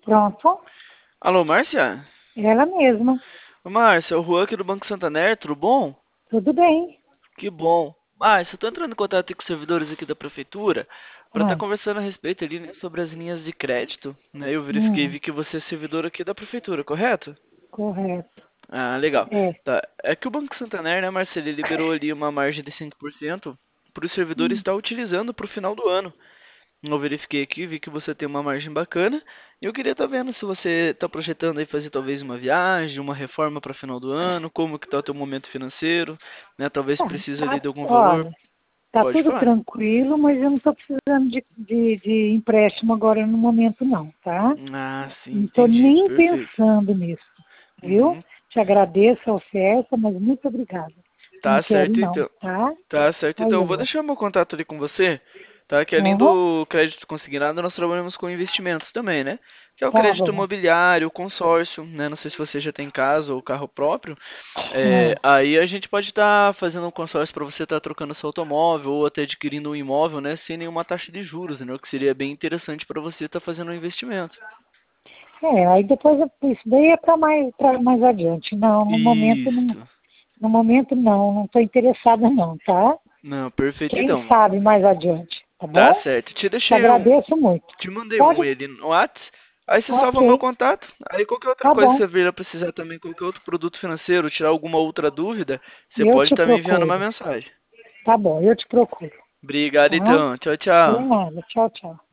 Pronto, Alô, Márcia? ela mesma. Ô, Márcia, é o Juan aqui do Banco Santander, tudo bom? Tudo bem. Que bom. Márcia, eu tô entrando em contato aqui com os servidores aqui da prefeitura para estar Ah, conversando a respeito ali, né, sobre as linhas de crédito, né? Eu verifiquei e hum, vi que você é servidor aqui da prefeitura, correto? correto. Ah, legal. É. Tá. É que o Banco Santander, né, Márcia, ele liberou ali uma margem de 5% para os servidores Hum, estar utilizando para o final do ano. Eu verifiquei aqui, vi que você tem uma margem bacana. E eu queria estar vendo se você está projetando aí fazer talvez uma viagem, uma reforma para final do ano, como que está o teu momento financeiro, né? Talvez precise ali de algum valor. Olha, tá Pode tudo falar. tranquilo, mas eu não estou precisando de empréstimo agora no momento, não, tá? Ah, sim, Não estou entendi. nem Perfeito. pensando nisso, viu? Uhum. Te agradeço a oferta, mas muito obrigada. Não Tá quero, certo não, então. tá? Tá certo então. Eu vou Alô. deixar meu contato ali com você, tá? Que além Uhum, do crédito consignado, nós trabalhamos com investimentos também, né? Que é o tá crédito bom. imobiliário, o consórcio, né? Não sei se você já tem casa ou carro próprio. Ah, Aí a gente pode estar fazendo um consórcio para você estar trocando seu automóvel ou até adquirindo um imóvel, né, sem nenhuma taxa de juros, né, o que seria bem interessante para você estar fazendo um investimento. aí depois isso daí é para mais adiante. Não, no momento não. Isso. No momento não, não estou interessada não, tá? Não, perfeito Quem então. sabe mais adiante, tá Tá bom? certo. Te agradeço muito. Te mandei Pode? um ele no Whats. Aí você salva meu Ok, contato. Aí qualquer outra tá coisa que bom. você vir a precisar também, qualquer outro produto financeiro, tirar alguma outra dúvida, você Eu pode te estar me enviando uma procuro. mensagem. Tá bom, eu te procuro. Obrigado Tá? então. Tchau, Por tchau. nada. Tchau, tchau.